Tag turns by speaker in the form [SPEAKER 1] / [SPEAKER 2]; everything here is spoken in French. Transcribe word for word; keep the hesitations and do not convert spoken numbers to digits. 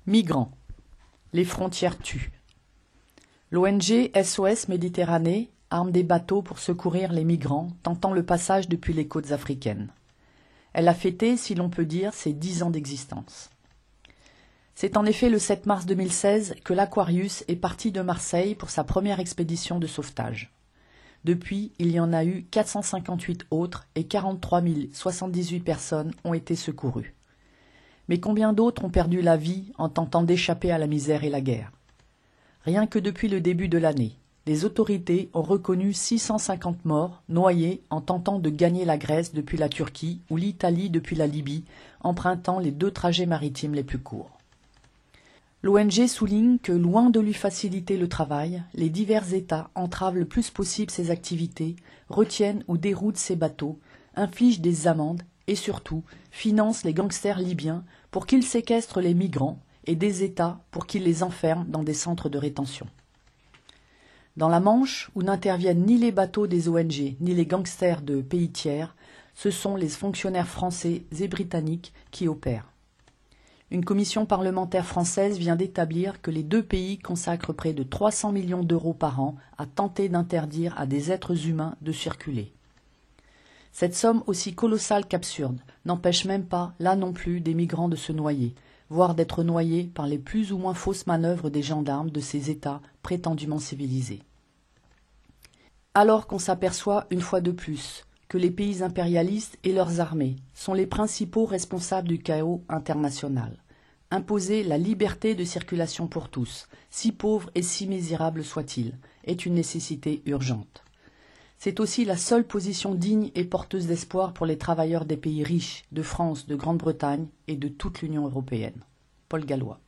[SPEAKER 1] Migrants. Les frontières tuent. L'O N G S O S Méditerranée arme des bateaux pour secourir les migrants tentant le passage depuis les côtes africaines. Elle a fêté, si l'on peut dire, ses dix ans d'existence. C'est en effet le sept mars deux mille seize que l'Aquarius est parti de Marseille pour sa première expédition de sauvetage. Depuis, il y en a eu quatre cent cinquante-huit autres et quarante-trois mille soixante-dix-huit personnes ont été secourues. Mais combien d'autres ont perdu la vie en tentant d'échapper à la misère et la guerre? Rien que depuis le début de l'année, les autorités ont reconnu six cent cinquante morts noyés en tentant de gagner la Grèce depuis la Turquie ou l'Italie depuis la Libye, empruntant les deux trajets maritimes les plus courts. L'O N G souligne que, loin de lui faciliter le travail, les divers États entravent le plus possible ses activités, retiennent ou déroutent ses bateaux, infligent des amendes et surtout financent les gangsters libyens pour qu'ils séquestrent les migrants et des États pour qu'ils les enferment dans des centres de rétention. Dans la Manche, où n'interviennent ni les bateaux des O N G ni les gangsters de pays tiers, ce sont les fonctionnaires français et britanniques qui opèrent. Une commission parlementaire française vient d'établir que les deux pays consacrent près de trois cents millions d'euros par an à tenter d'interdire à des êtres humains de circuler. Cette somme aussi colossale qu'absurde n'empêche même pas, là non plus, des migrants de se noyer, voire d'être noyés par les plus ou moins fausses manœuvres des gendarmes de ces États prétendument civilisés. Alors qu'on s'aperçoit, une fois de plus, que les pays impérialistes et leurs armées sont les principaux responsables du chaos international. Imposer la liberté de circulation pour tous, si pauvre et si misérable soit-il, est une nécessité urgente. C'est aussi la seule position digne et porteuse d'espoir pour les travailleurs des pays riches, de France, de Grande-Bretagne et de toute l'Union européenne. Paul Gallois.